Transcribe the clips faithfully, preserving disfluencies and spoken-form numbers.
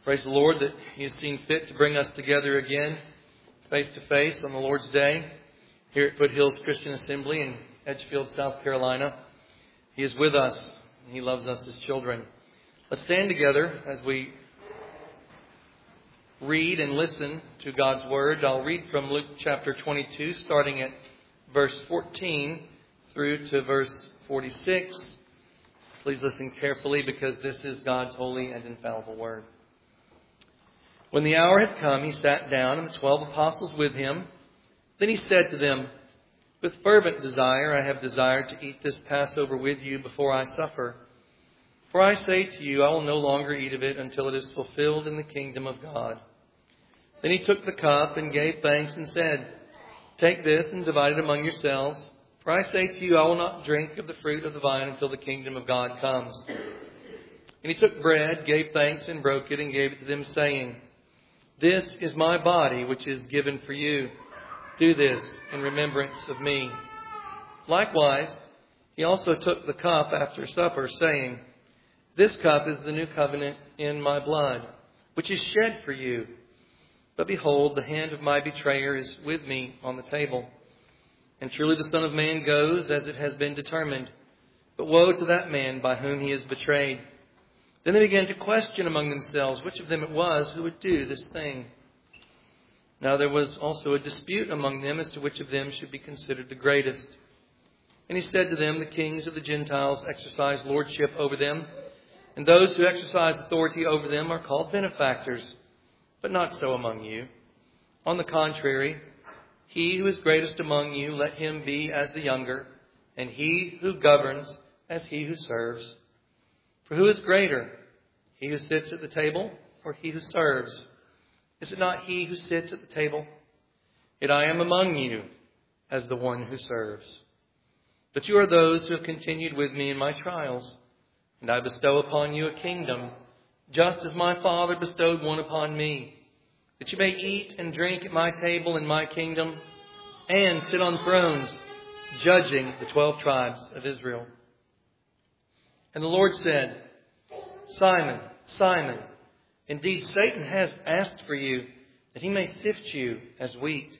Praise the Lord that He has seen fit to bring us together again, face to face on the Lord's Day, here at Foothills Christian Assembly in Edgefield, South Carolina. He is with us, and He loves us as children. Let's stand together as we read and listen to God's Word. I'll read from Luke chapter twenty-two, starting at verse fourteen through to verse forty-six. Please listen carefully, because this is God's holy and infallible Word. When the hour had come, He sat down, and the twelve apostles with Him. Then He said to them, "With fervent desire I have desired to eat this Passover with you before I suffer. For I say to you, I will no longer eat of it until it is fulfilled in the kingdom of God." Then He took the cup and gave thanks and said, "Take this and divide it among yourselves. For I say to you, I will not drink of the fruit of the vine until the kingdom of God comes." And He took bread, gave thanks, and broke it, and gave it to them, saying, "This is my body, which is given for you. Do this in remembrance of me." Likewise, He also took the cup after supper, saying, "This cup is the new covenant in my blood, which is shed for you. But behold, the hand of my betrayer is with me on the table. And truly the Son of Man goes as it has been determined. But woe to that man by whom He is betrayed." Then they began to question among themselves which of them it was who would do this thing. Now there was also a dispute among them as to which of them should be considered the greatest. And He said to them, "The kings of the Gentiles exercise lordship over them, and those who exercise authority over them are called benefactors. But not so among you. On the contrary, he who is greatest among you, let him be as the younger, and he who governs as he who serves. For who is greater, he who sits at the table or he who serves? Is it not he who sits at the table? Yet I am among you as the one who serves. But you are those who have continued with me in my trials, and I bestow upon you a kingdom, just as my Father bestowed one upon me, that you may eat and drink at my table in my kingdom, and sit on thrones, judging the twelve tribes of Israel." And the Lord said, "Simon, Simon, indeed Satan has asked for you, that he may sift you as wheat.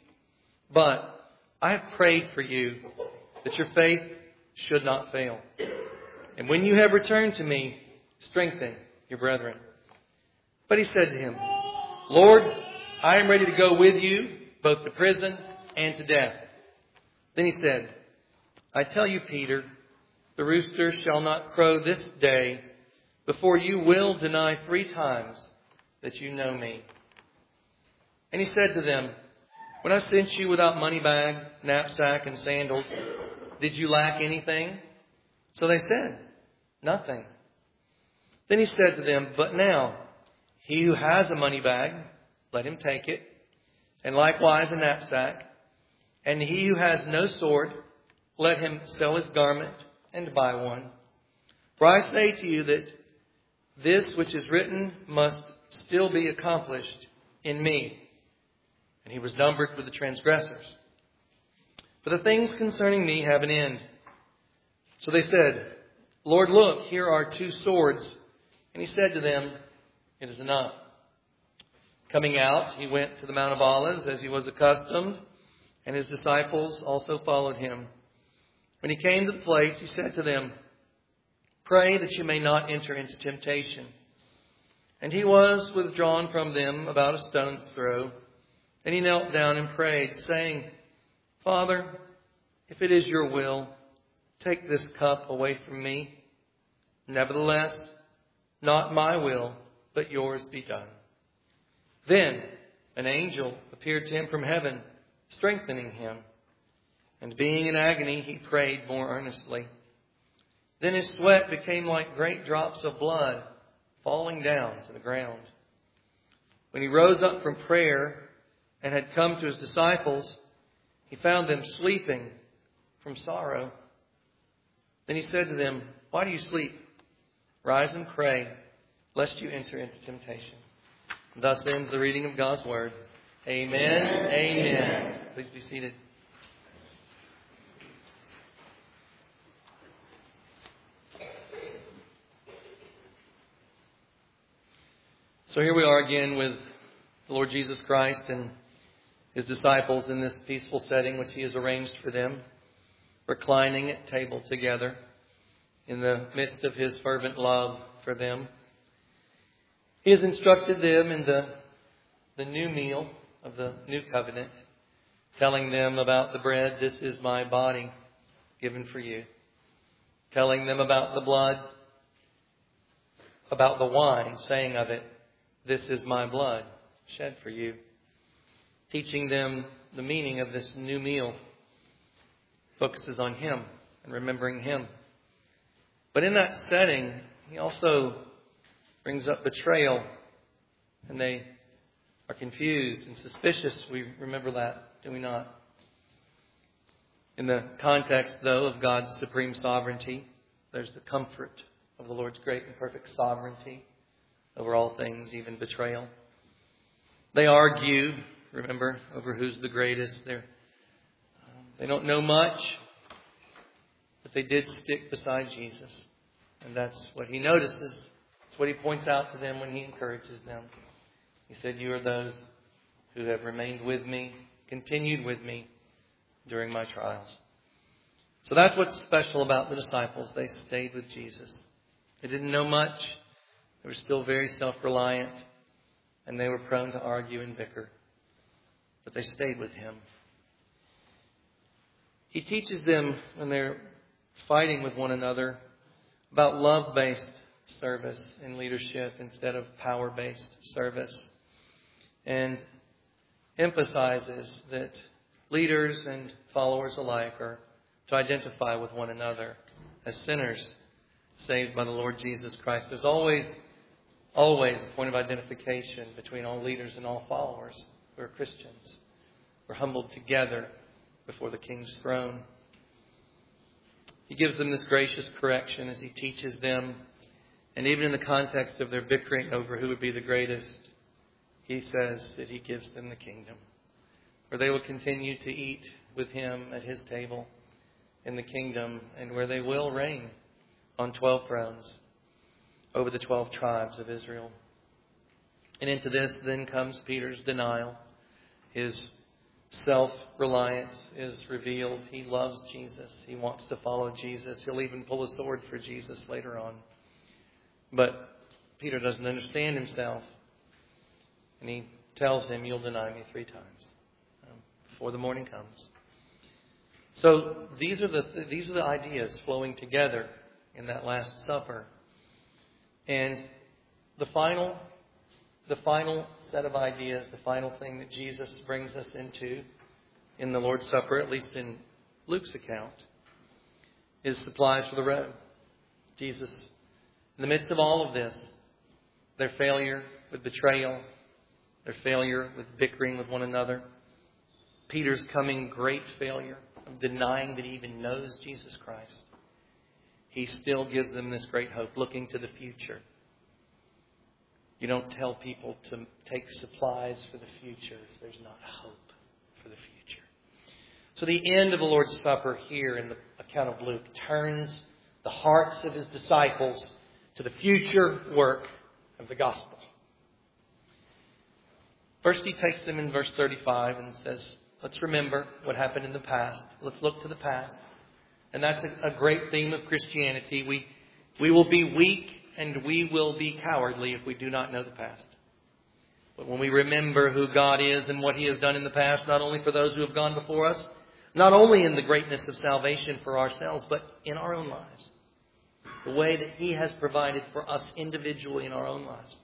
But I have prayed for you, that your faith should not fail. And when you have returned to me, strengthen your brethren." But he said to him, "Lord, I am ready to go with you, both to prison and to death." Then he said, "I tell you, Peter, the rooster shall not crow this day before you will deny three times that you know me." And he said to them, "When I sent you without money bag, knapsack, and sandals, did you lack anything?" So they said, "Nothing." Then he said to them, "But now, he who has a money bag, let him take it, and likewise a knapsack. And he who has no sword, let him sell his garment and buy one. For I say to you that this which is written must still be accomplished in me." And he was numbered with the transgressors. "For the things concerning me have an end." So they said, "Lord, look, here are two swords." And he said to them, "It is enough." Coming out, he went to the Mount of Olives as he was accustomed, and his disciples also followed him. When he came to the place, he said to them, "Pray that you may not enter into temptation." And he was withdrawn from them about a stone's throw. And he knelt down and prayed, saying, "Father, if it is your will, take this cup away from me. Nevertheless, not my will, but yours be done." Then an angel appeared to him from heaven, strengthening him. And being in agony, he prayed more earnestly. Then his sweat became like great drops of blood falling down to the ground. When he rose up from prayer and had come to his disciples, he found them sleeping from sorrow. Then he said to them, "Why do you sleep? Rise and pray, lest you enter into temptation." Thus ends the reading of God's Word. Amen. Amen. Please be seated. So here we are again with the Lord Jesus Christ and His disciples in this peaceful setting which He has arranged for them, reclining at table together in the midst of His fervent love for them. He has instructed them in the, the new meal of the new covenant, telling them about the bread, "This is my body given for you." Telling them about the blood, about the wine, saying of it, "This is my blood shed for you." Teaching them the meaning of this new meal. Focuses on Him and remembering Him. But in that setting, He also brings up betrayal. And they are confused and suspicious. We remember that, do we not? In the context, though, of God's supreme sovereignty, there's the comfort of the Lord's great and perfect sovereignty over all things, even betrayal. They argue, remember, over who's the greatest. They're, um, they don't know much, but they did stick beside Jesus. And that's what He notices. It's what He points out to them when He encourages them. He said, "You are those who have remained with me, continued with me during my trials." So that's what's special about the disciples. They stayed with Jesus. They didn't know much. They were still very self-reliant. And they were prone to argue and bicker. But they stayed with Him. He teaches them when they're fighting with one another about love-based service and leadership instead of power-based service. And emphasizes that leaders and followers alike are to identify with one another as sinners saved by the Lord Jesus Christ. There's always, always a point of identification between all leaders and all followers who are Christians. We're humbled together before the King's throne. He gives them this gracious correction as He teaches them. And even in the context of their bickering over who would be the greatest, He says that He gives them the kingdom, where they will continue to eat with Him at His table in the kingdom, and where they will reign on twelve thrones over the twelve tribes of Israel. And into this then comes Peter's denial. His self-reliance is revealed. He loves Jesus. He wants to follow Jesus. He'll even pull a sword for Jesus later on. But Peter doesn't understand himself. And he tells him, "You'll deny me three times um, before the morning comes." So these are the these are the ideas flowing together in that Last Supper. And the final the final set of ideas, the final thing that Jesus brings us into in the Lord's Supper, at least in Luke's account, is supplies for the road. Jesus, in the midst of all of this, their failure with betrayal, their failure with bickering with one another, Peter's coming great failure of denying that he even knows Jesus Christ, He still gives them this great hope, looking to the future. You don't tell people to take supplies for the future if there's not hope for the future. So the end of the Lord's Supper here in the account of Luke turns the hearts of His disciples to the future work of the gospel. First, He takes them in verse thirty-five and says, let's remember what happened in the past. Let's look to the past. And that's a, a great theme of Christianity. We, we will be weak and we will be cowardly if we do not know the past. But when we remember who God is and what He has done in the past, not only for those who have gone before us, not only in the greatness of salvation for ourselves, but in our own lives. The way that He has provided for us individually in our own lives.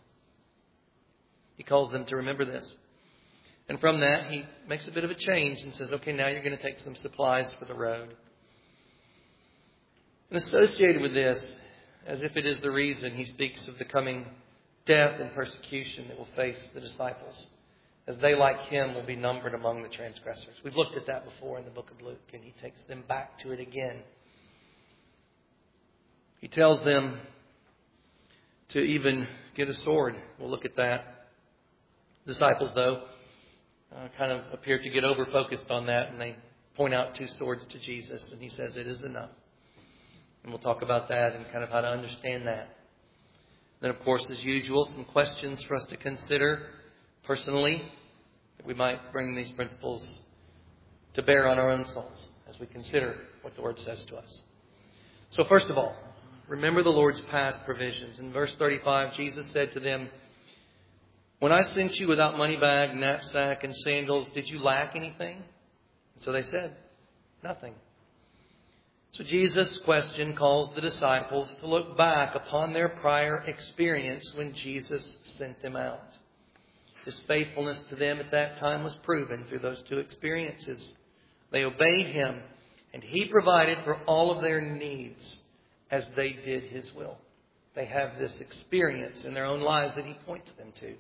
He calls them to remember this. And from that, He makes a bit of a change and says, okay, now you're going to take some supplies for the road. And associated with this, as if it is the reason, He speaks of the coming death and persecution that will face the disciples, as they, like Him, will be numbered among the transgressors. We've looked at that before in the book of Luke, and He takes them back to it again. He tells them to even get a sword. We'll look at that. Disciples, though, uh, kind of appear to get over-focused on that, and they point out two swords to Jesus, and He says it is enough. And we'll talk about that and kind of how to understand that. Then, of course, as usual, some questions for us to consider personally, that we might bring these principles to bear on our own souls as we consider what the Word says to us. So first of all, remember the Lord's past provisions. In verse thirty-five, Jesus said to them, "When I sent you without money bag, knapsack, and sandals, did you lack anything?" And so they said, "Nothing." So Jesus' question calls the disciples to look back upon their prior experience when Jesus sent them out. His faithfulness to them at that time was proven through those two experiences. They obeyed Him, and He provided for all of their needs as they did His will. They have this experience in their own lives that He points them to.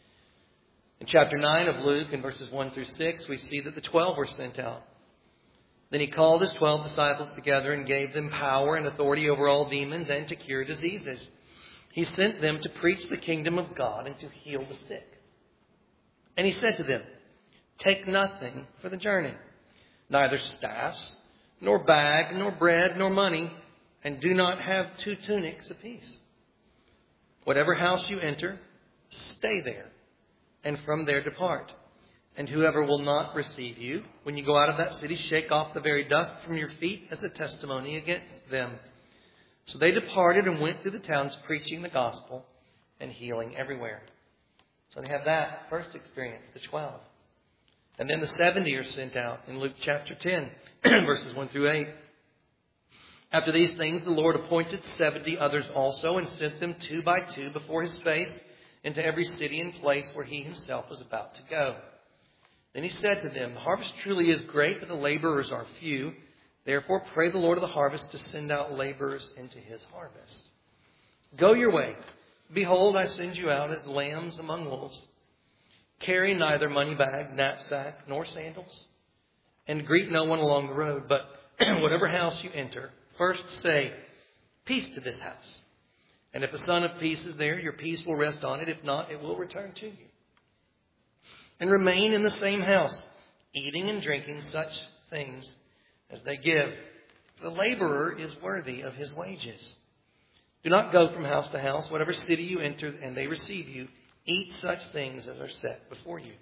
In chapter nine of Luke, in verses one through six, we see that the twelve were sent out. Then He called His twelve disciples together and gave them power and authority over all demons and to cure diseases. He sent them to preach the kingdom of God and to heal the sick. And He said to them, "Take nothing for the journey, neither staffs, nor bag, nor bread, nor money, and do not have two tunics apiece. Whatever house you enter, stay there, and from there depart. And whoever will not receive you, when you go out of that city, shake off the very dust from your feet as a testimony against them." So they departed and went through the towns preaching the gospel and healing everywhere. So they have that first experience, the twelve. And then the seventy are sent out in Luke chapter ten, verses one through eight. After these things, the Lord appointed seventy others also and sent them two by two before His face into every city and place where He Himself was about to go. Then He said to them, "The harvest truly is great, but the laborers are few. Therefore pray the Lord of the harvest to send out laborers into His harvest. Go your way. Behold, I send you out as lambs among wolves. Carry neither money bag, knapsack, nor sandals, and greet no one along the road. But whatever house you enter, first say, 'Peace to this house.' And if a son of peace is there, your peace will rest on it. If not, it will return to you. And remain in the same house, eating and drinking such things as they give. For the laborer is worthy of his wages. Do not go from house to house. Whatever city you enter and they receive you, eat such things as are set before you."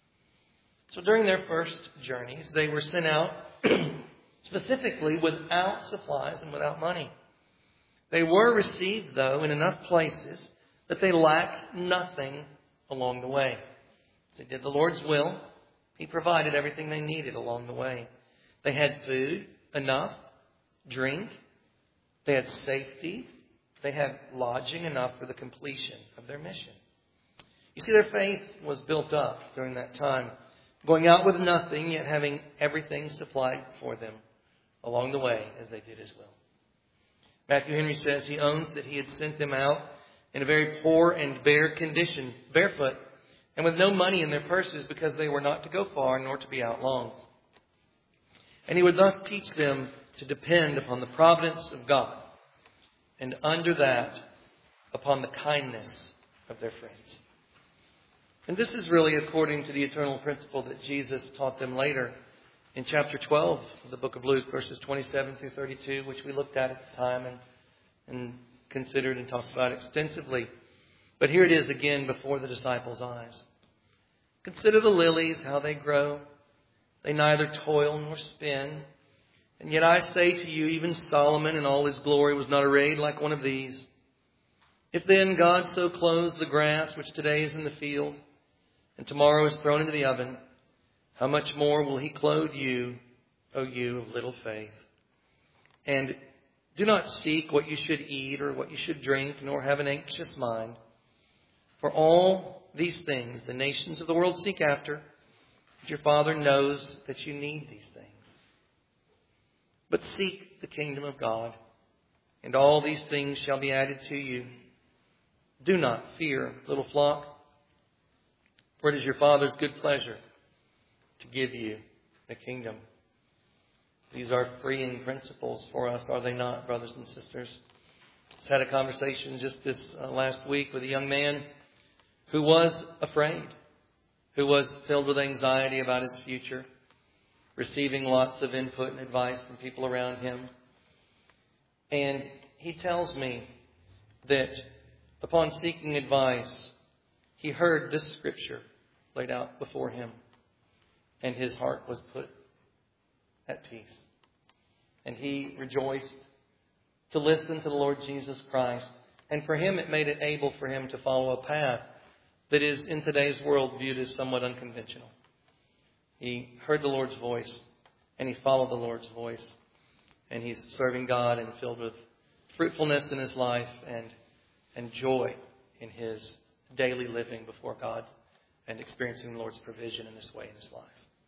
So during their first journeys, they were sent out specifically without supplies and without money. They were received, though, in enough places that they lacked nothing along the way. As they did the Lord's will, He provided everything they needed along the way. They had food, enough, drink. They had safety. They had lodging enough for the completion of their mission. You see, their faith was built up during that time, going out with nothing, yet having everything supplied for them along the way as they did His will. Matthew Henry says he owns that He had sent them out in a very poor and bare condition, barefoot, and with no money in their purses, because they were not to go far nor to be out long. And He would thus teach them to depend upon the providence of God, and under that, upon the kindness of their friends. And this is really according to the eternal principle that Jesus taught them later in chapter twelve of the book of Luke, verses twenty-seven through thirty-two, which we looked at at the time and, and considered and talked about extensively. But here it is again before the disciples' eyes. "Consider the lilies, how they grow. They neither toil nor spin. And yet I say to you, even Solomon in all his glory was not arrayed like one of these. If then God so clothes the grass which today is in the field and tomorrow is thrown into the oven, how much more will He clothe you, O you of little faith? And do not seek what you should eat or what you should drink, nor have an anxious mind. For all these things the nations of the world seek after, but your Father knows that you need these things. But seek the kingdom of God, and all these things shall be added to you. Do not fear, little flock, for it is your Father's good pleasure to give you the kingdom." These are freeing principles for us, are they not, brothers and sisters? I just had a conversation just this uh, last week with a young man who was afraid, who was filled with anxiety about his future, receiving lots of input and advice from people around him. And he tells me that Upon seeking advice, he heard this scripture laid out before him, and his heart was put at peace. And he rejoiced to listen to the Lord Jesus Christ. And for him, it made it able for him to follow a path that is in today's world viewed as somewhat unconventional. He heard the Lord's voice, and he followed the Lord's voice. And he's serving God and filled with fruitfulness in his life and, and joy in his daily living before God and experiencing the Lord's provision in this way in his life.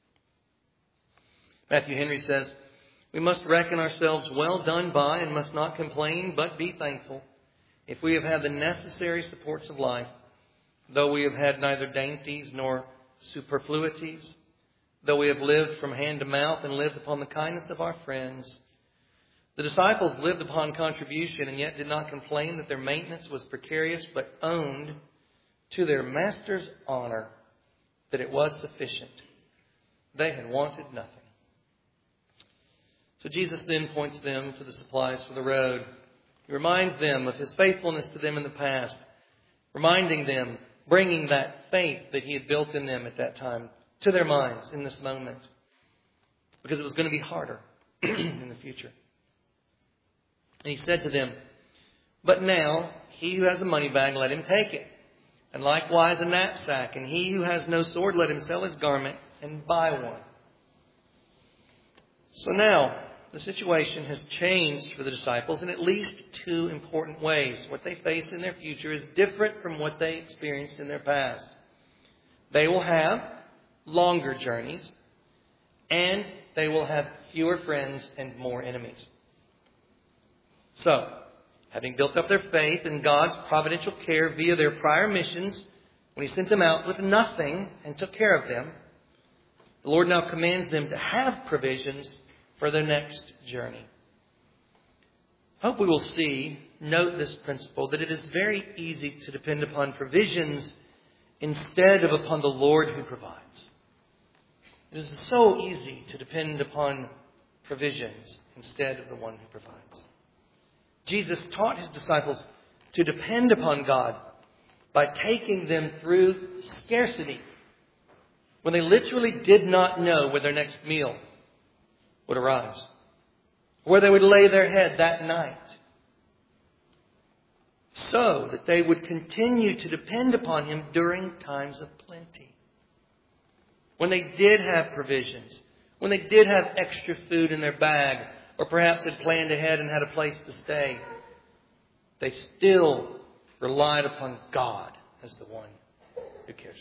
Matthew Henry says, "We must reckon ourselves well done by and must not complain, but be thankful. If we have had the necessary supports of life, though we have had neither dainties nor superfluities, though we have lived from hand to mouth and lived upon the kindness of our friends." The disciples lived upon contribution and yet did not complain that their maintenance was precarious, but owned to their master's honor that it was sufficient. They had wanted nothing. So Jesus then points them to the supplies for the road. He reminds them of his faithfulness to them in the past, reminding them, bringing that faith that he had built in them at that time to their minds in this moment, because it was going to be harder in the future. And he said to them, "But now he who has a money bag, let him take it, and likewise a knapsack. And he who has no sword, let him sell his garment and buy one." So now the situation has changed for the disciples in at least two important ways. What they face in their future is different from what they experienced in their past. They will have longer journeys, and they will have fewer friends and more enemies. So, having built up their faith in God's providential care via their prior missions, when he sent them out with nothing and took care of them, the Lord now commands them to have provisions for their next journey. I hope we will see, note this principle, that it is very easy to depend upon provisions instead of upon the Lord who provides. It is so easy to depend upon provisions instead of the one who provides. Jesus taught his disciples to depend upon God by taking them through scarcity, when they literally did not know where their next meal would arise, where they would lay their head that night, so that they would continue to depend upon him during times of plenty. When they did have provisions, when they did have extra food in their bag, or perhaps had planned ahead and had a place to stay, they still relied upon God as the one who cares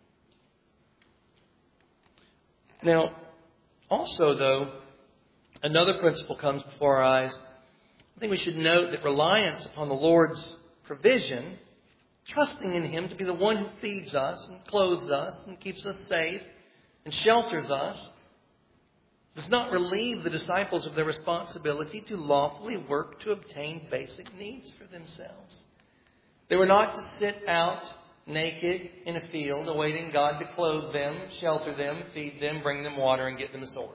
for them. Now, also though, another principle comes before our eyes. I think we should note that reliance upon the Lord's provision, trusting in him to be the one who feeds us and clothes us and keeps us safe and shelters us, does not relieve the disciples of their responsibility to lawfully work to obtain basic needs for themselves. They were not to sit out naked in a field awaiting God to clothe them, shelter them, feed them, bring them water, and get them a sword.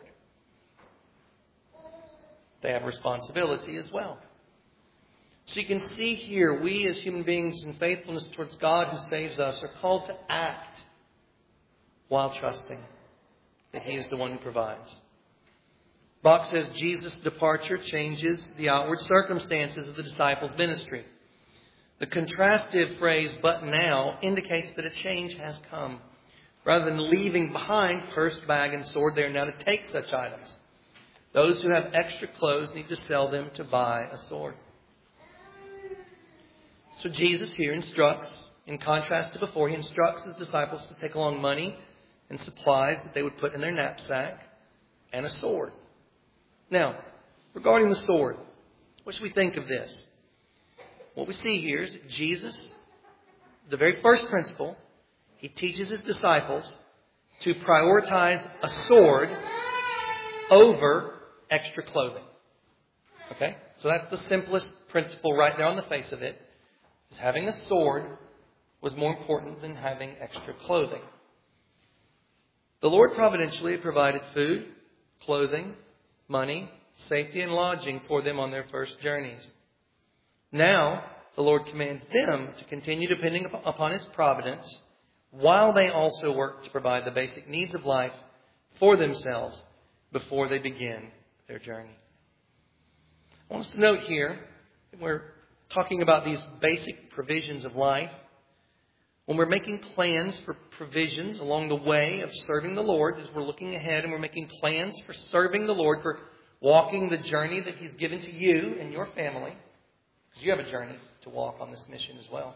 They have responsibility as well. So you can see here, we as human beings in faithfulness towards God who saves us are called to act while trusting that he is the one who provides. Bach says Jesus' departure changes the outward circumstances of the disciples' ministry. The contrastive phrase, "but now," indicates that a change has come. Rather than leaving behind purse, bag, and sword, they are now to take such items. Those who have extra clothes need to sell them to buy a sword. So Jesus here instructs, in contrast to before, he instructs his disciples to take along money and supplies that they would put in their knapsack and a sword. Now, regarding the sword, what should we think of this? What we see here is that Jesus, the very first principle, he teaches his disciples to prioritize a sword over extra clothing. Okay? So that's the simplest principle right there on the face of it, is having a sword was more important than having extra clothing. The Lord providentially had provided food, clothing, money, safety, and lodging for them on their first journeys. Now, the Lord commands them to continue depending upon His providence while they also work to provide the basic needs of life for themselves before they begin their journey. I want us to note here that we're talking about these basic provisions of life. When we're making plans for provisions along the way of serving the Lord, as we're looking ahead and we're making plans for serving the Lord, for walking the journey that He's given to you and your family, because you have a journey to walk on this mission as well.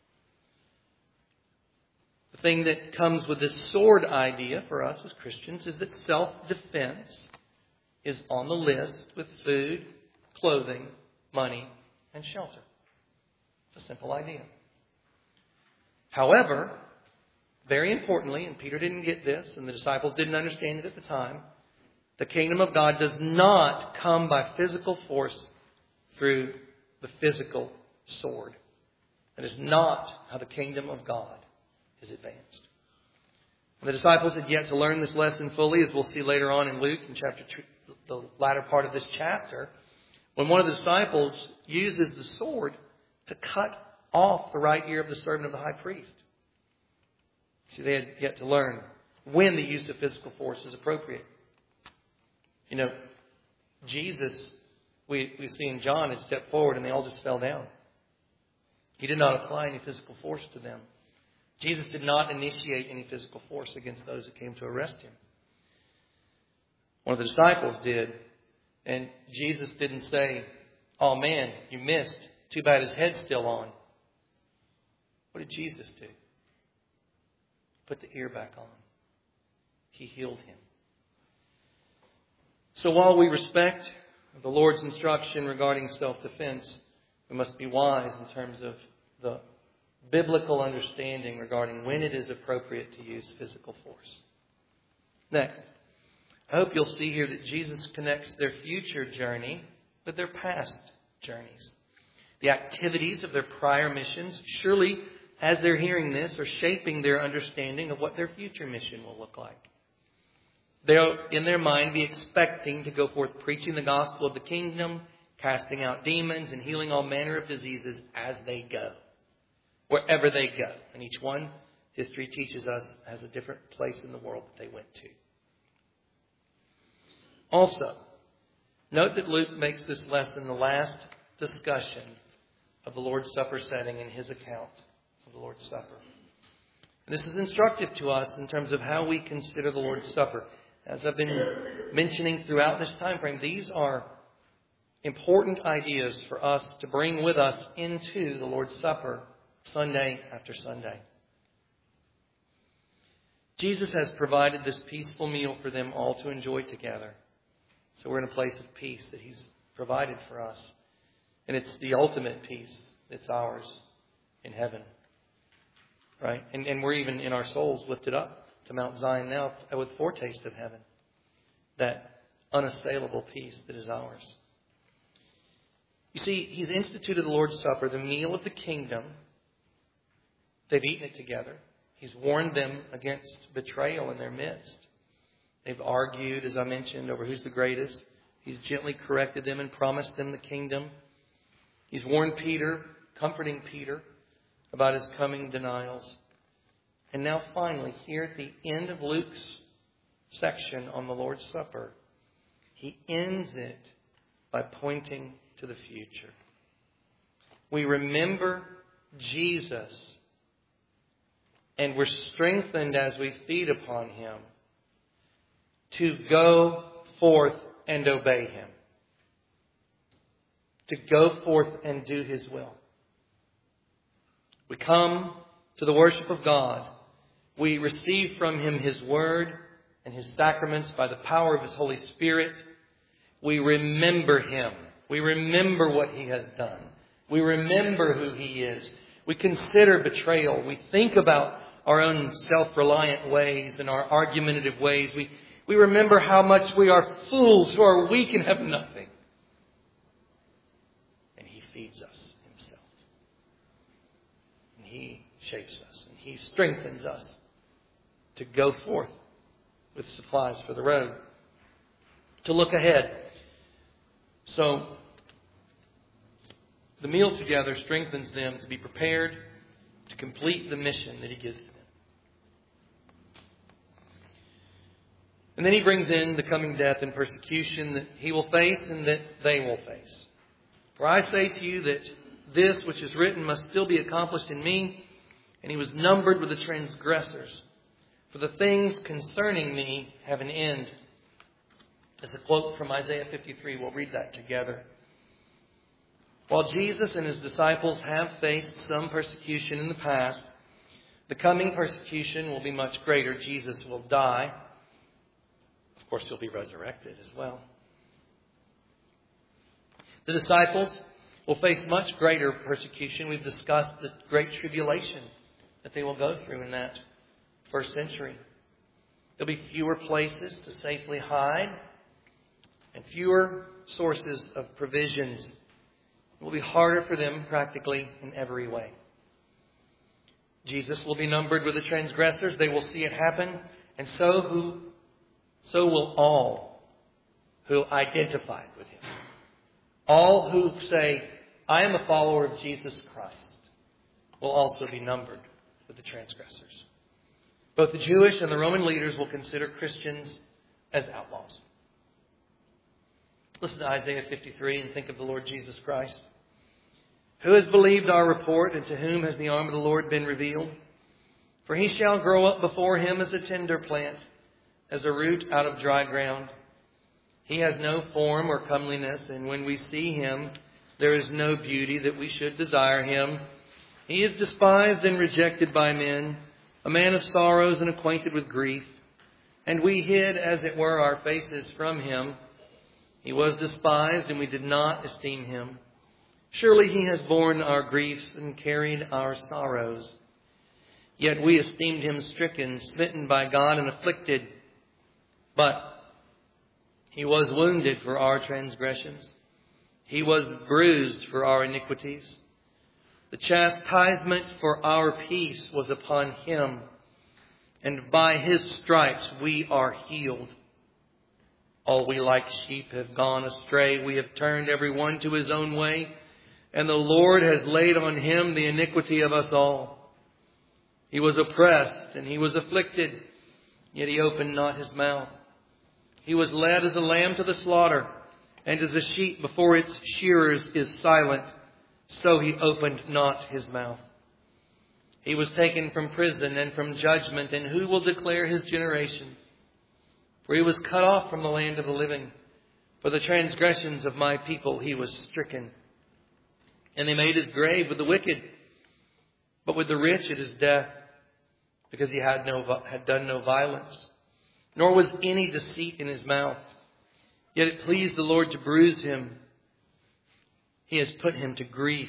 The thing that comes with this sword idea for us as Christians is that self-defense is on the list with food, clothing, money, and shelter. It's a simple idea. However, very importantly, and Peter didn't get this, and the disciples didn't understand it at the time, the kingdom of God does not come by physical force through the physical sword. That is not how the kingdom of God is advanced. And the disciples had yet to learn this lesson fully, as we'll see later on in Luke, in chapter two, the latter part of this chapter, when one of the disciples uses the sword to cut off the right ear of the servant of the high priest. See, they had yet to learn when the use of physical force is appropriate. You know, Jesus, we, we see in John, had stepped forward and they all just fell down. He did not apply any physical force to them. Jesus did not initiate any physical force against those who came to arrest Him. One of the disciples did. And Jesus didn't say, "Oh man, you missed. Too bad his head's still on." What did Jesus do? Put the ear back on. He healed him. So while we respect the Lord's instruction regarding self-defense, we must be wise in terms of the biblical understanding regarding when it is appropriate to use physical force. Next, I hope you'll see here that Jesus connects their future journey with their past journeys. The activities of their prior missions, surely as they're hearing this, are shaping their understanding of what their future mission will look like. They'll, in their mind, be expecting to go forth preaching the gospel of the kingdom, casting out demons, and healing all manner of diseases as they go, wherever they go. And each one, history teaches us, has a different place in the world that they went to. Also, note that Luke makes this lesson the last discussion of the Lord's Supper setting in his account of the Lord's Supper. And this is instructive to us in terms of how we consider the Lord's Supper. As I've been mentioning throughout this time frame, these are important ideas for us to bring with us into the Lord's Supper Sunday after Sunday. Jesus has provided this peaceful meal for them all to enjoy together. So we're in a place of peace that He's provided for us. And it's the ultimate peace that's ours in heaven. Right? And, and we're even in our souls lifted up to Mount Zion now with foretaste of heaven. That unassailable peace that is ours. You see, He's instituted the Lord's Supper, the meal of the kingdom. They've eaten it together. He's warned them against betrayal in their midst. They've argued, as I mentioned, over who's the greatest. He's gently corrected them and promised them the kingdom. He's warned Peter, comforting Peter, about his coming denials. And now finally, here at the end of Luke's section on the Lord's Supper, he ends it by pointing to the future. We remember Jesus, and we're strengthened as we feed upon Him to go forth and obey Him. To go forth and do His will. We come to the worship of God. We receive from Him His Word and His sacraments by the power of His Holy Spirit. We remember Him. We remember what He has done. We remember who He is. We consider betrayal. We think about our own self-reliant ways and our argumentative ways. We We remember how much we are fools who are weak and have nothing. And He feeds us Himself. And He shapes us. And He strengthens us to go forth with supplies for the road. To look ahead. So, The meal together strengthens them to be prepared to complete the mission that He gives to them. And then He brings in the coming death and persecution that He will face and that they will face. For I say to you that this which is written must still be accomplished in me. And He was numbered with the transgressors. For the things concerning me have an end. As a quote from Isaiah fifty-three, we'll read that together. While Jesus and His disciples have faced some persecution in the past, the coming persecution will be much greater. Jesus will die. Of course, He'll be resurrected as well. The disciples will face much greater persecution. We've discussed the great tribulation that they will go through in that first century. There'll be fewer places to safely hide and fewer sources of provisions. It will be harder for them practically in every way. Jesus will be numbered with the transgressors. They will see it happen. And so who, so will all who identify with Him. All who say, I am a follower of Jesus Christ, will also be numbered with the transgressors. Both the Jewish and the Roman leaders will consider Christians as outlaws. Listen to Isaiah fifty-three and think of the Lord Jesus Christ. Who has believed our report, and to whom has the arm of the Lord been revealed? For He shall grow up before Him as a tender plant, as a root out of dry ground. He has no form or comeliness, and when we see Him, there is no beauty that we should desire Him. He is despised and rejected by men, a man of sorrows and acquainted with grief. And we hid, as it were, our faces from Him. He was despised, and we did not esteem Him. Surely He has borne our griefs and carried our sorrows. Yet we esteemed Him stricken, smitten by God, and afflicted. But He was wounded for our transgressions. He was bruised for our iniquities. The chastisement for our peace was upon Him, and by His stripes we are healed. All we like sheep have gone astray. We have turned every one to his own way, and the Lord has laid on Him the iniquity of us all. He was oppressed and He was afflicted, yet He opened not His mouth. He was led as a lamb to the slaughter, and as a sheep before its shearers is silent, so He opened not His mouth. He was taken from prison and from judgment, and who will declare His generation? For He was cut off from the land of the living. For the transgressions of my people He was stricken. And they made His grave with the wicked, but with the rich it is death, because He had no had done no violence, nor was any deceit in His mouth. Yet it pleased the Lord to bruise Him. He has put Him to grief.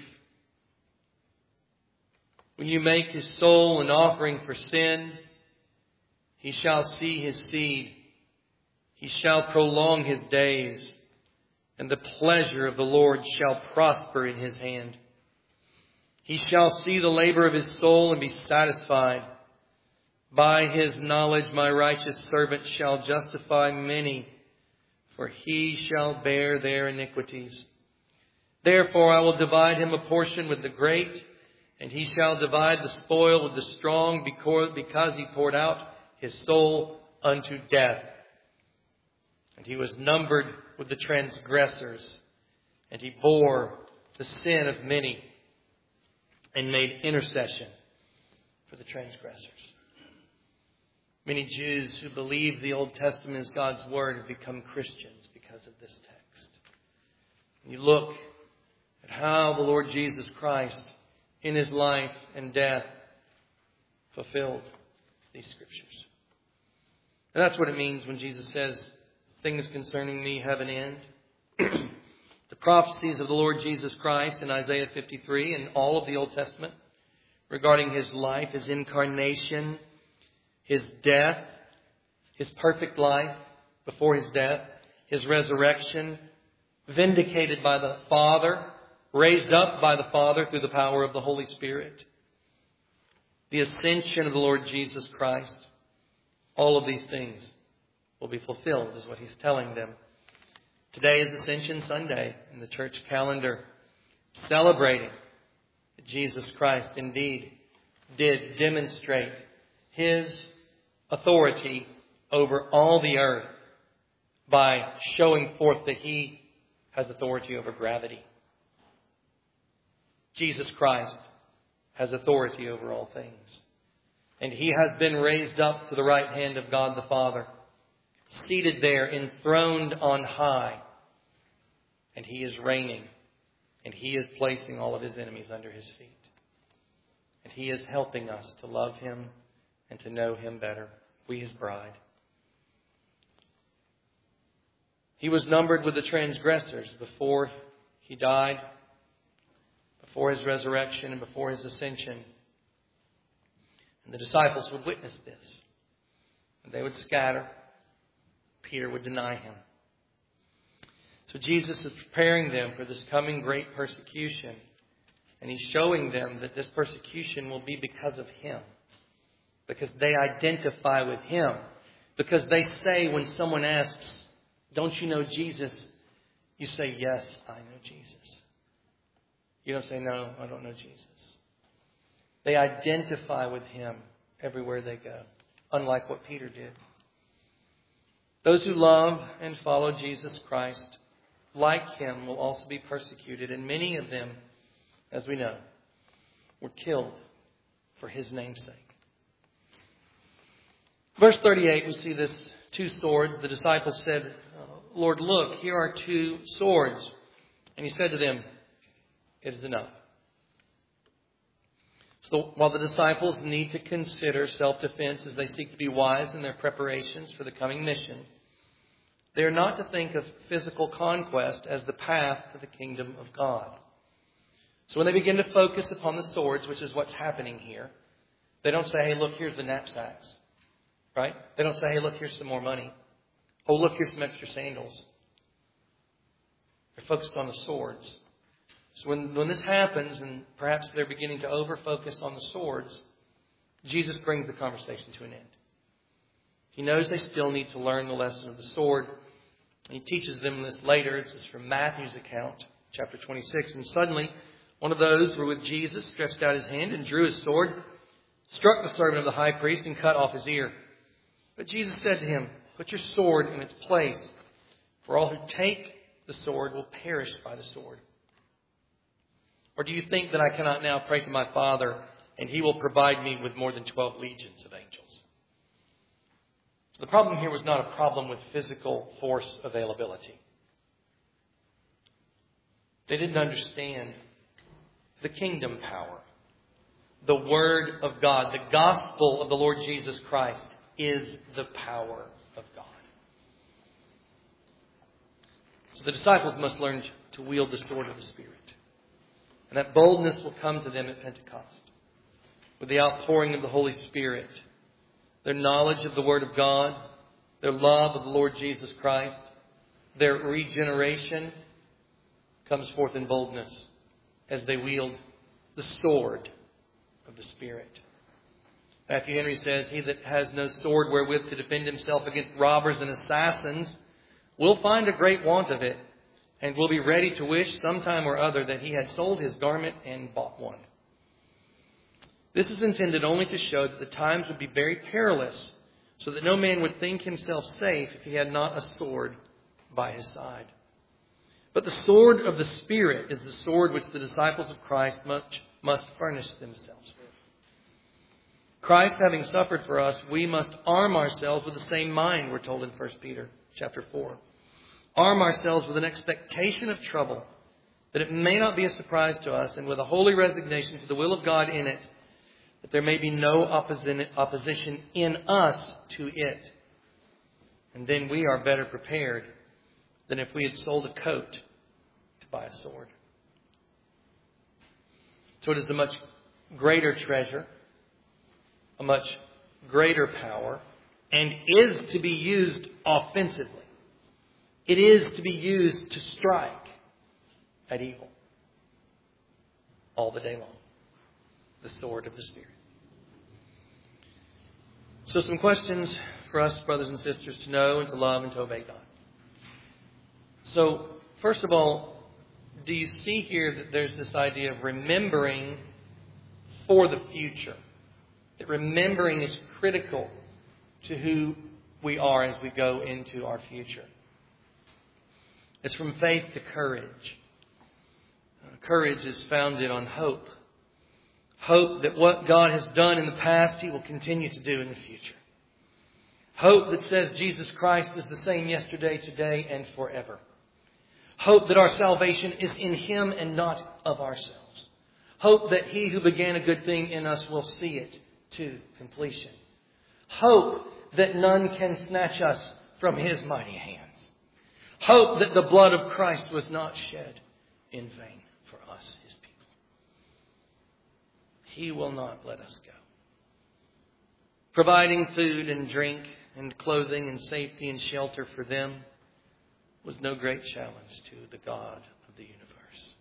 When you make His soul an offering for sin, He shall see His seed. He shall prolong His days, and the pleasure of the Lord shall prosper in His hand. He shall see the labor of His soul and be satisfied. By His knowledge my righteous servant shall justify many, for he shall bear their iniquities. Therefore I will divide him a portion with the great, and he shall divide the spoil with the strong, because he poured out his soul unto death. And he was numbered with the transgressors, and he bore the sin of many, and made intercession for the transgressors. Many Jews who believe the Old Testament is God's Word have become Christians because of this text. And you look at how the Lord Jesus Christ, in His life and death, fulfilled these Scriptures. And that's what it means when Jesus says, things concerning me have an end. The prophecies of the Lord Jesus Christ in Isaiah fifty-three and all of the Old Testament regarding His life, His incarnation, His death, His perfect life before His death, His resurrection, vindicated by the Father, raised up by the Father through the power of the Holy Spirit, the ascension of the Lord Jesus Christ, all of these things will be fulfilled, is what He's telling them. Today is Ascension Sunday in the church calendar. celebrating that Jesus Christ indeed did demonstrate His authority over all the earth by showing forth that He has authority over gravity. Jesus Christ has authority over all things. And He has been raised up to the right hand of God the Father, seated there, enthroned on high. And He is reigning, and He is placing all of His enemies under His feet. And He is helping us to love Him and to know Him better. We, His bride. He was numbered with the transgressors before He died, before His resurrection, and before His ascension. And the disciples would witness this. And they would scatter. Peter would deny Him. So Jesus is preparing them for this coming great persecution. And He's showing them that this persecution will be because of Him. Because they identify with Him. Because they say when someone asks, "Don't you know Jesus?" You say, "Yes, I know Jesus." You don't say, "No, I don't know Jesus." They identify with Him everywhere they go, unlike what Peter did. Those who love and follow Jesus Christ, like Him, will also be persecuted. And many of them, as we know, were killed for His name's sake. Verse thirty-eight, we see this two swords. The disciples said, "Lord, look, here are two swords." And He said to them, "It is enough." So while the disciples need to consider self-defense as they seek to be wise in their preparations for the coming mission, they are not to think of physical conquest as the path to the kingdom of God. So when they begin to focus upon the swords, which is what's happening here, they don't say, "Hey, look, here's the knapsacks." Right? They don't say, "Hey, look, here's some more money. Oh, look, here's some extra sandals." They're focused on the swords. So when, when this happens, and perhaps they're beginning to over-focus on the swords, Jesus brings the conversation to an end. He knows they still need to learn the lesson of the sword. And He teaches them this later. This is from Matthew's account, chapter twenty-six. "And suddenly, one of those who were with Jesus stretched out his hand and drew his sword, struck the servant of the high priest, and cut off his ear. But Jesus said to him, 'Put your sword in its place, for all who take the sword will perish by the sword.' Or do you think that I cannot now pray to my Father, and He will provide me with more than twelve legions of angels?" So the problem here was not a problem with physical force availability. They didn't understand the kingdom power. The Word of God, the gospel of the Lord Jesus Christ, is the power of God. So the disciples must learn to wield the sword of the Spirit. And that boldness will come to them at Pentecost, with the outpouring of the Holy Spirit, their knowledge of the Word of God, their love of the Lord Jesus Christ, their regeneration comes forth in boldness as they wield the sword of the Spirit. Matthew Henry says, "He that has no sword wherewith to defend himself against robbers and assassins will find a great want of it, and will be ready to wish sometime or other that he had sold his garment and bought one." This is intended only to show that the times would be very perilous, so that no man would think himself safe if he had not a sword by his side. But the sword of the Spirit is the sword which the disciples of Christ must, must furnish themselves with. Christ having suffered for us, we must arm ourselves with the same mind, we're told in First Peter chapter four. Arm ourselves with an expectation of trouble, that it may not be a surprise to us, and with a holy resignation to the will of God in it, that there may be no opposition in us to it. And then we are better prepared than if we had sold a coat to buy a sword. So it is a much greater treasure, a much greater power, and is to be used offensively. It is to be used to strike at evil all the day long. The sword of the Spirit. So some questions for us, brothers and sisters, to know and to love and to obey God. So, first of all, do you see here that there's this idea of remembering for the future? That remembering is critical to who we are as we go into our future. It's from faith to courage. Courage is founded on hope. Hope that what God has done in the past, He will continue to do in the future. Hope that says Jesus Christ is the same yesterday, today, and forever. Hope that our salvation is in Him and not of ourselves. Hope that He who began a good thing in us will see it to completion. Hope that none can snatch us from His mighty hands. Hope that the blood of Christ was not shed in vain for us, His people. He will not let us go. Providing food and drink and clothing and safety and shelter for them was no great challenge to the God of the universe.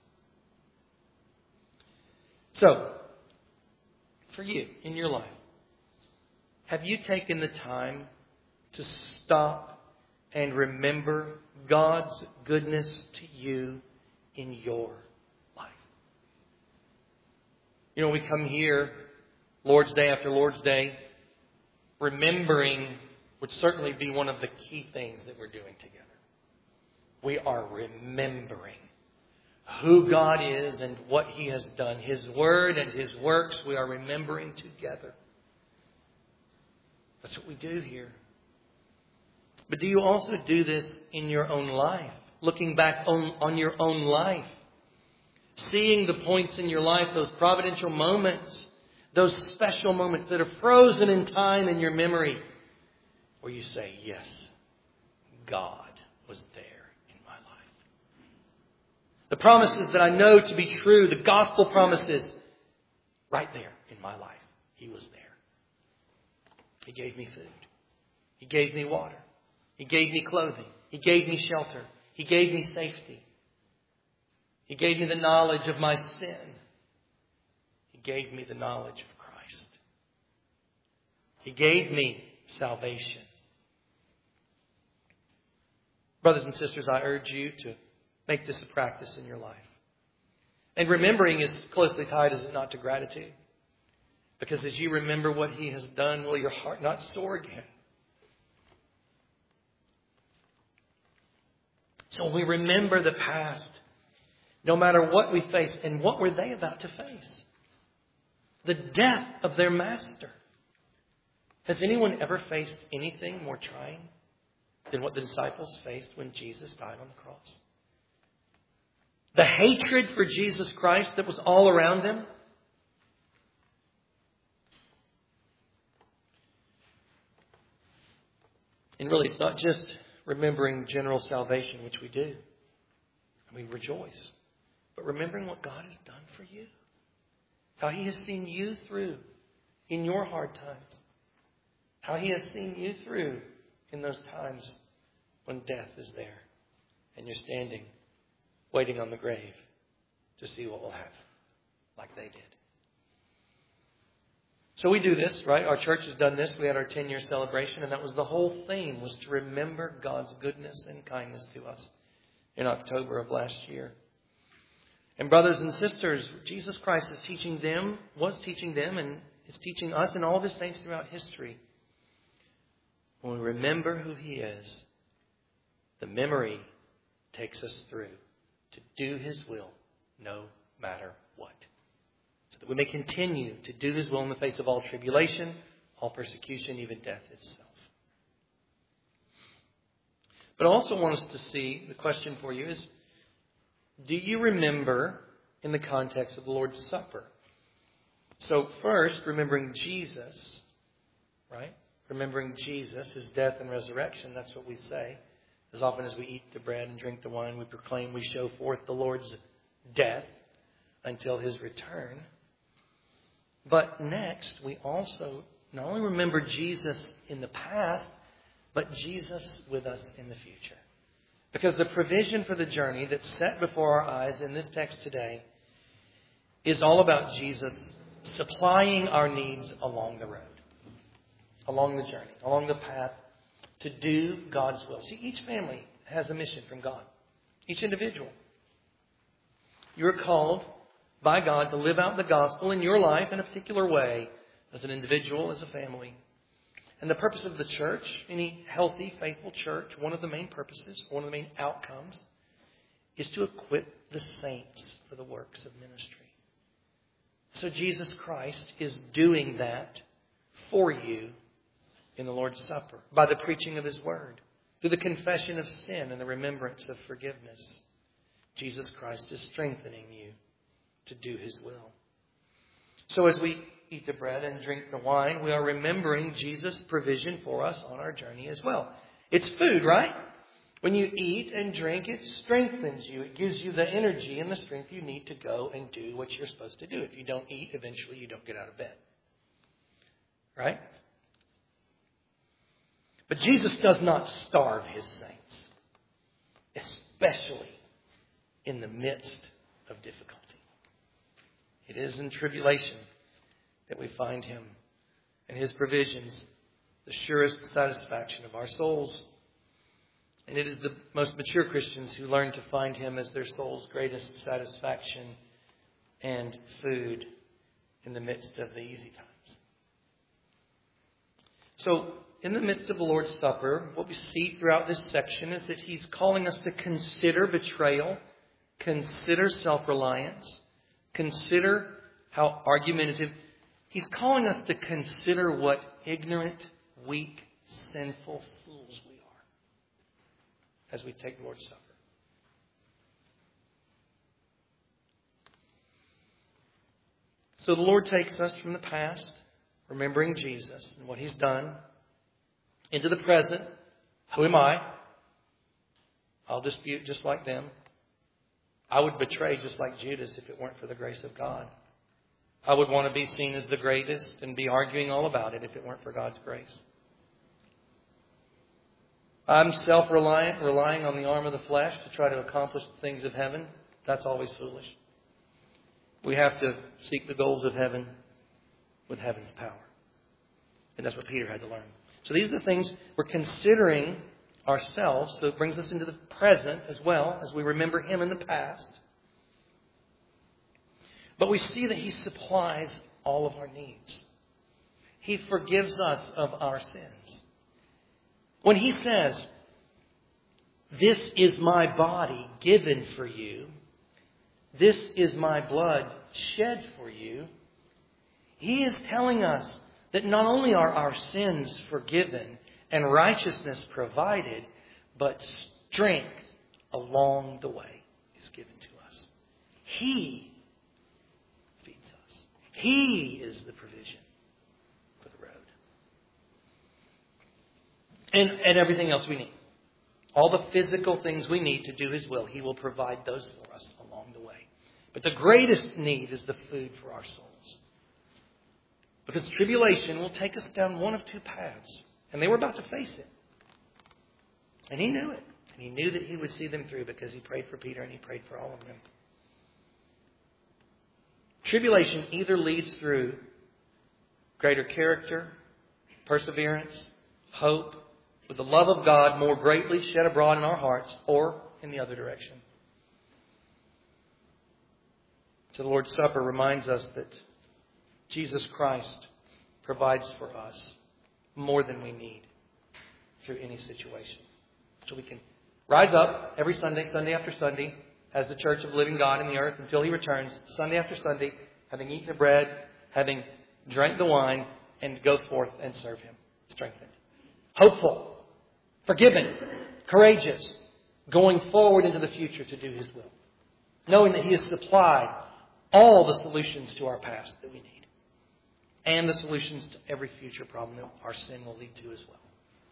So, for you, in your life, have you taken the time to stop and remember God's goodness to you in your life? You know, we come here Lord's Day after Lord's Day, remembering would certainly be one of the key things that we're doing together. We are remembering who God is and what He has done. His Word and His works we are remembering together. That's what we do here. But do you also do this in your own life? Looking back on, on your own life. Seeing the points in your life, those providential moments, those special moments that are frozen in time in your memory, where you say, yes, God was there in my life. The promises that I know to be true, the gospel promises, right there in my life, He was there. He gave me food. He gave me water. He gave me clothing. He gave me shelter. He gave me safety. He gave me the knowledge of my sin. He gave me the knowledge of Christ. He gave me salvation. Brothers and sisters, I urge you to make this a practice in your life. And remembering is closely tied, is it not, to gratitude? Because as you remember what He has done, will your heart not soar again? So we remember the past, no matter what we face. And what were they about to face? The death of their master. Has anyone ever faced anything more trying than what the disciples faced when Jesus died on the cross? The hatred for Jesus Christ that was all around them. And really, it's not just remembering general salvation, which we do. And we rejoice. But remembering what God has done for you. How He has seen you through in your hard times. How He has seen you through in those times when death is there. And you're standing, waiting on the grave to see what will happen, like they did. So we do this, right? Our church has done this. We had our ten-year celebration, and that was the whole theme, was to remember God's goodness and kindness to us in October of last year. And brothers and sisters, Jesus Christ is teaching them, was teaching them, and is teaching us and all of His saints throughout history. When we remember who He is, the memory takes us through to do His will no matter what. So that we may continue to do His will in the face of all tribulation, all persecution, even death itself. But I also want us to see, the question for you is, do you remember in the context of the Lord's Supper? So first, remembering Jesus, right? Remembering Jesus, His death and resurrection, that's what we say. As often as we eat the bread and drink the wine, we proclaim, we show forth the Lord's death until His return. But next, we also not only remember Jesus in the past, but Jesus with us in the future. Because the provision for the journey that's set before our eyes in this text today is all about Jesus supplying our needs along the road, along the journey, along the path to do God's will. See, each family has a mission from God. Each individual. You're called by God to live out the gospel in your life in a particular way, as an individual, as a family. And the purpose of the church, any healthy, faithful church, one of the main purposes, one of the main outcomes, is to equip the saints for the works of ministry. So Jesus Christ is doing that for you in the Lord's Supper, by the preaching of His Word, through the confession of sin and the remembrance of forgiveness. Jesus Christ is strengthening you to do His will. So as we eat the bread and drink the wine, we are remembering Jesus' provision for us on our journey as well. It's food, right? When you eat and drink, it strengthens you. It gives you the energy and the strength you need to go and do what you're supposed to do. If you don't eat, eventually you don't get out of bed. Right? But Jesus does not starve His saints, especially in the midst of difficulty. It is in tribulation that we find Him and His provisions, the surest satisfaction of our souls. And it is the most mature Christians who learn to find Him as their soul's greatest satisfaction and food in the midst of the easy times. So, in the midst of the Lord's Supper, what we see throughout this section is that He's calling us to consider betrayal, consider self-reliance, consider how argumentative. He's calling us to consider what ignorant, weak, sinful fools we are as we take the Lord's Supper. So the Lord takes us from the past, remembering Jesus and what He's done, into the present. Who am I? I'll dispute just like them. I would betray just like Judas if it weren't for the grace of God. I would want to be seen as the greatest and be arguing all about it if it weren't for God's grace. I'm self-reliant, relying on the arm of the flesh to try to accomplish the things of heaven. That's always foolish. We have to seek the goals of heaven with heaven's power. And that's what Peter had to learn. So these are the things we're considering ourselves. So it brings us into the present as well as we remember Him in the past. But we see that He supplies all of our needs. He forgives us of our sins. When He says, "This is my body given for you. This is my blood shed for you," He is telling us that not only are our sins forgiven and righteousness provided, but strength along the way is given to us. He feeds us. He is the provision for the road. And, and everything else we need. All the physical things we need to do His will, He will provide those for us along the way. But the greatest need is the food for our souls. Because tribulation will take us down one of two paths. And they were about to face it. And He knew it. And He knew that He would see them through because He prayed for Peter and He prayed for all of them. Tribulation either leads through greater character, perseverance, hope, with the love of God more greatly shed abroad in our hearts, or in the other direction. So the Lord's Supper reminds us that Jesus Christ provides for us more than we need through any situation. So we can rise up every Sunday, Sunday after Sunday, as the church of the living God in the earth until He returns, Sunday after Sunday, having eaten the bread, having drank the wine, and go forth and serve Him, strengthened. Hopeful, forgiven, courageous, going forward into the future to do His will. Knowing that He has supplied all the solutions to our past that we need. And the solutions to every future problem that our sin will lead to as well.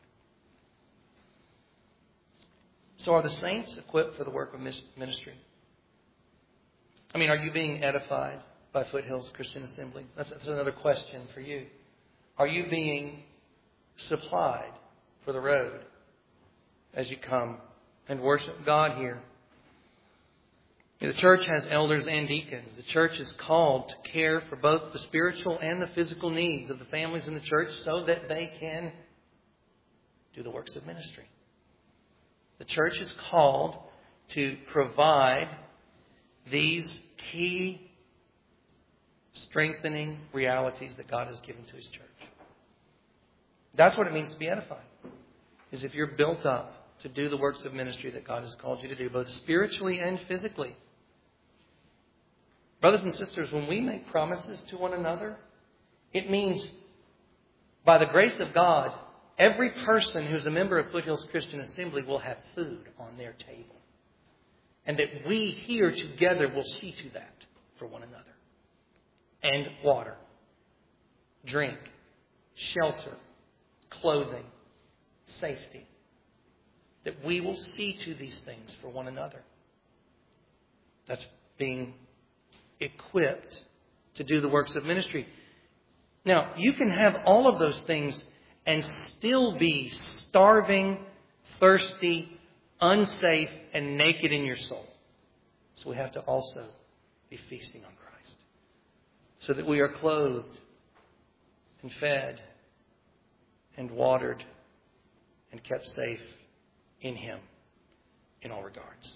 So are the saints equipped for the work of ministry? I mean, are you being edified by Foothills Christian Assembly? That's, that's another question for you. Are you being supplied for the road as you come and worship God here? The church has elders and deacons. The church is called to care for both the spiritual and the physical needs of the families in the church so that they can do the works of ministry. The church is called to provide these key strengthening realities that God has given to His church. That's what it means to be edified. Is if you're built up to do the works of ministry that God has called you to do, both spiritually and physically. Brothers and sisters, when we make promises to one another, it means, by the grace of God, every person who's a member of Foothills Christian Assembly will have food on their table. And that we here together will see to that for one another. And water, drink, shelter, clothing, safety. That we will see to these things for one another. That's being equipped to do the works of ministry. Now, you can have all of those things and still be starving, thirsty, unsafe, and naked in your soul. So we have to also be feasting on Christ. So that we are clothed and fed and watered and kept safe in Him in all regards.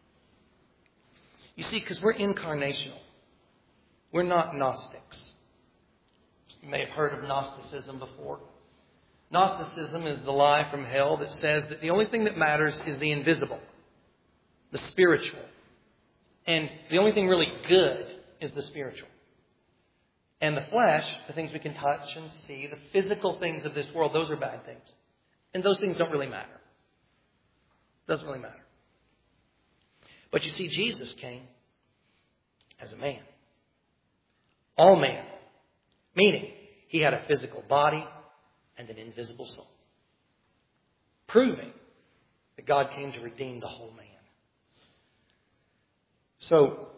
You see, because we're incarnational. We're not Gnostics. You may have heard of Gnosticism before. Gnosticism is the lie from hell that says that the only thing that matters is the invisible, the spiritual. And the only thing really good is the spiritual. And the flesh, the things we can touch and see, the physical things of this world, those are bad things. And those things don't really matter. Doesn't really matter. But you see, Jesus came as a man. All man. Meaning, He had a physical body and an invisible soul. Proving that God came to redeem the whole man. So,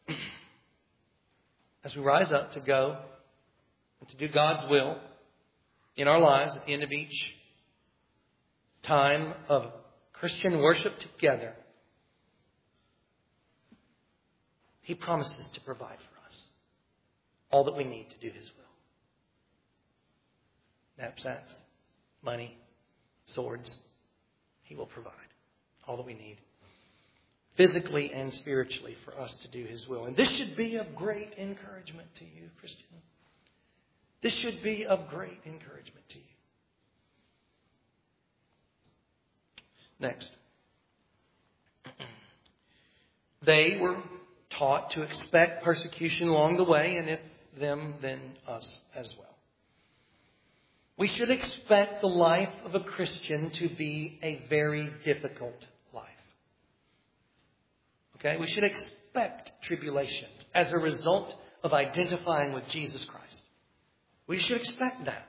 as we rise up to go and to do God's will in our lives at the end of each time of Christian worship together, He promises to provide for us all that we need to do His will. Knapsacks, money, swords. He will provide all that we need, physically and spiritually, for us to do His will. And this should be of great encouragement to you, Christian. This should be of great encouragement to you. Next. They were taught to expect persecution along the way, and if them, then us as well. We should expect the life of a Christian to be a very difficult life. Okay? We should expect tribulation as a result of identifying with Jesus Christ. We should expect that.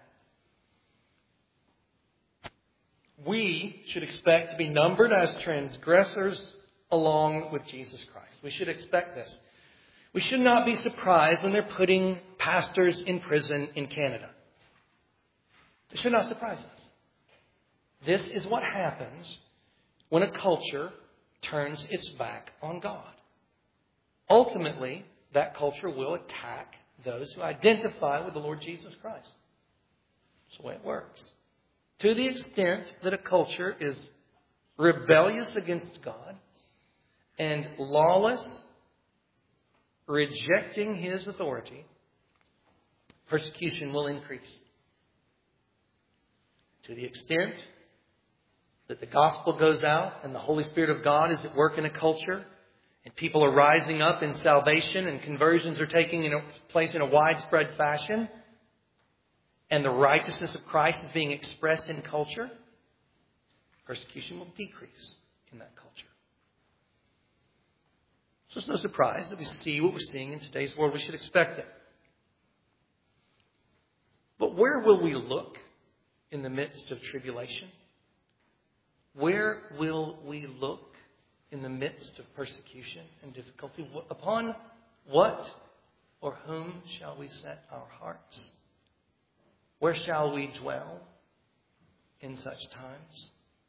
We should expect to be numbered as transgressors along with Jesus Christ. We should expect this. We should not be surprised when they're putting pastors in prison in Canada. It should not surprise us. This is what happens when a culture turns its back on God. Ultimately, that culture will attack those who identify with the Lord Jesus Christ. That's the way it works. To the extent that a culture is rebellious against God and lawless, rejecting His authority, persecution will increase. To the extent that the gospel goes out and the Holy Spirit of God is at work in a culture and people are rising up in salvation and conversions are taking place in a widespread fashion and the righteousness of Christ is being expressed in culture, persecution will decrease in that culture. So it's no surprise that we see what we're seeing in today's world. We should expect it. But where will we look in the midst of tribulation? Where will we look in the midst of persecution and difficulty? Upon what or whom shall we set our hearts? Where shall we dwell in such times?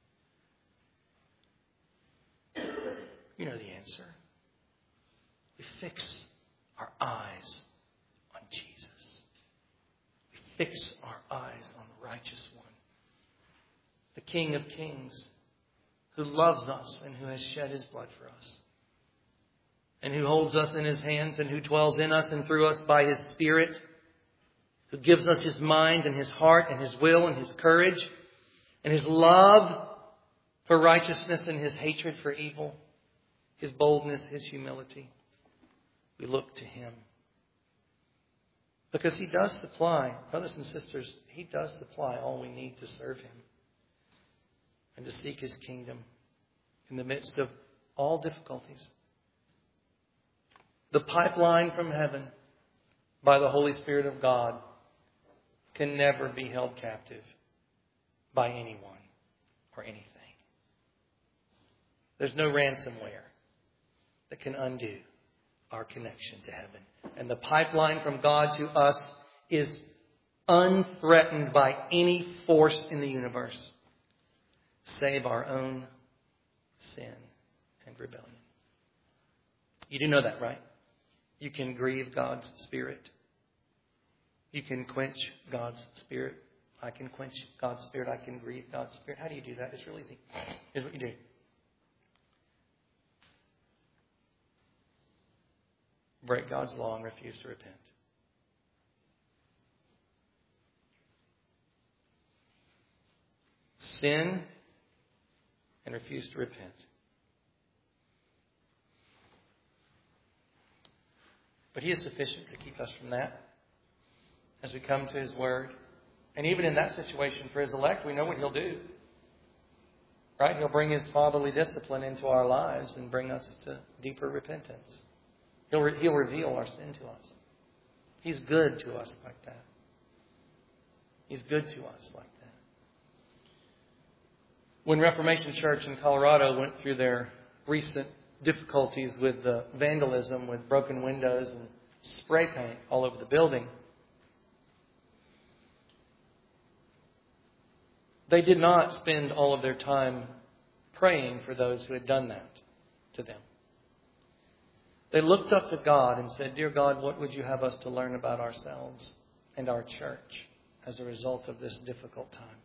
You know the answer. We fix our eyes on Jesus. We fix our eyes on the righteous one, the King of Kings, who loves us and who has shed His blood for us. and who holds us in His hands and who dwells in us and through us by His Spirit, who gives us His mind and His heart and His will and His courage and His love for righteousness and His hatred for evil, His boldness, His humility. We look to Him. Because He does supply, brothers and sisters, He does supply all we need to serve Him and to seek His kingdom in the midst of all difficulties. The pipeline from heaven by the Holy Spirit of God can never be held captive by anyone or anything. There's no ransomware that can undo our connection to heaven. And the pipeline from God to us is unthreatened by any force in the universe save our own sin and rebellion. You do know that, right? You can grieve God's Spirit. You can quench God's Spirit. I can quench God's Spirit. I can grieve God's Spirit. How do you do that? It's real easy. Here's what you do. Break God's law and refuse to repent. Sin and refuse to repent. But He is sufficient to keep us from that as we come to His Word. And even in that situation for His elect, we know what He'll do. Right? He'll bring His fatherly discipline into our lives and bring us to deeper repentance. He'll, re- he'll reveal our sin to us. He's good to us like that. He's good to us like that. When Reformation Church in Colorado went through their recent difficulties with the vandalism, with broken windows and spray paint all over the building, they did not spend all of their time praying for those who had done that to them. They looked up to God and said, "Dear God, what would you have us to learn about ourselves and our church as a result of this difficult time?"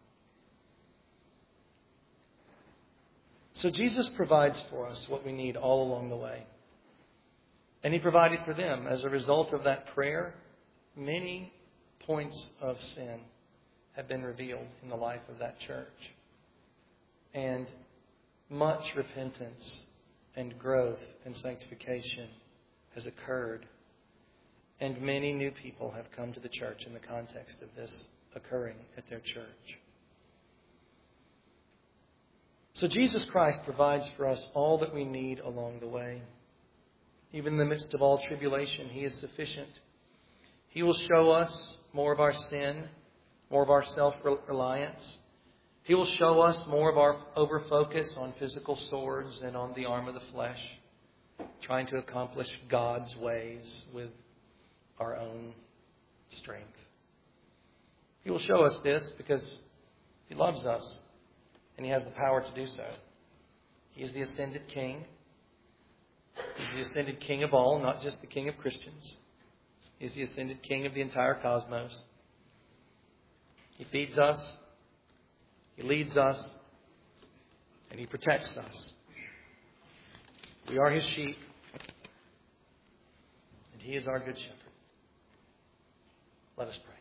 So Jesus provides for us what we need all along the way. And He provided for them. As a result of that prayer, many points of sin have been revealed in the life of that church. And much repentance and growth and sanctification has occurred. And many new people have come to the church in the context of this occurring at their church. So Jesus Christ provides for us all that we need along the way. Even in the midst of all tribulation, He is sufficient. He will show us more of our sin, more of our self-reliance. He will show us more of our over-focus on physical swords and on the arm of the flesh, trying to accomplish God's ways with our own strength. He will show us this because He loves us. And He has the power to do so. He is the ascended King. He's the ascended King of all, not just the King of Christians. He's the ascended King of the entire cosmos. He feeds us. He leads us. And He protects us. We are His sheep. And He is our good shepherd. Let us pray.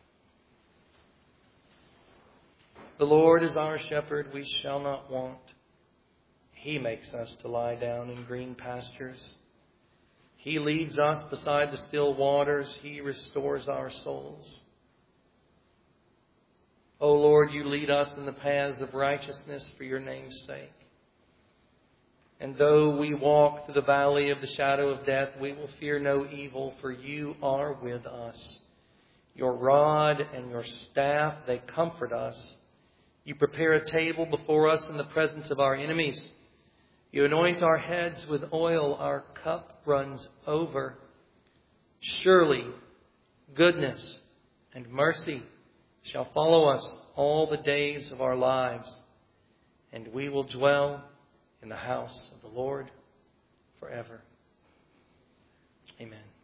The Lord is our shepherd, we shall not want. He makes us to lie down in green pastures. He leads us beside the still waters. He restores our souls. O Lord, You lead us in the paths of righteousness for Your name's sake. And though we walk through the valley of the shadow of death, we will fear no evil, for You are with us. Your rod and Your staff, they comfort us. You prepare a table before us in the presence of our enemies. You anoint our heads with oil. Our cup runs over. Surely goodness and mercy shall follow us all the days of our lives, and we will dwell in the house of the Lord forever. Amen.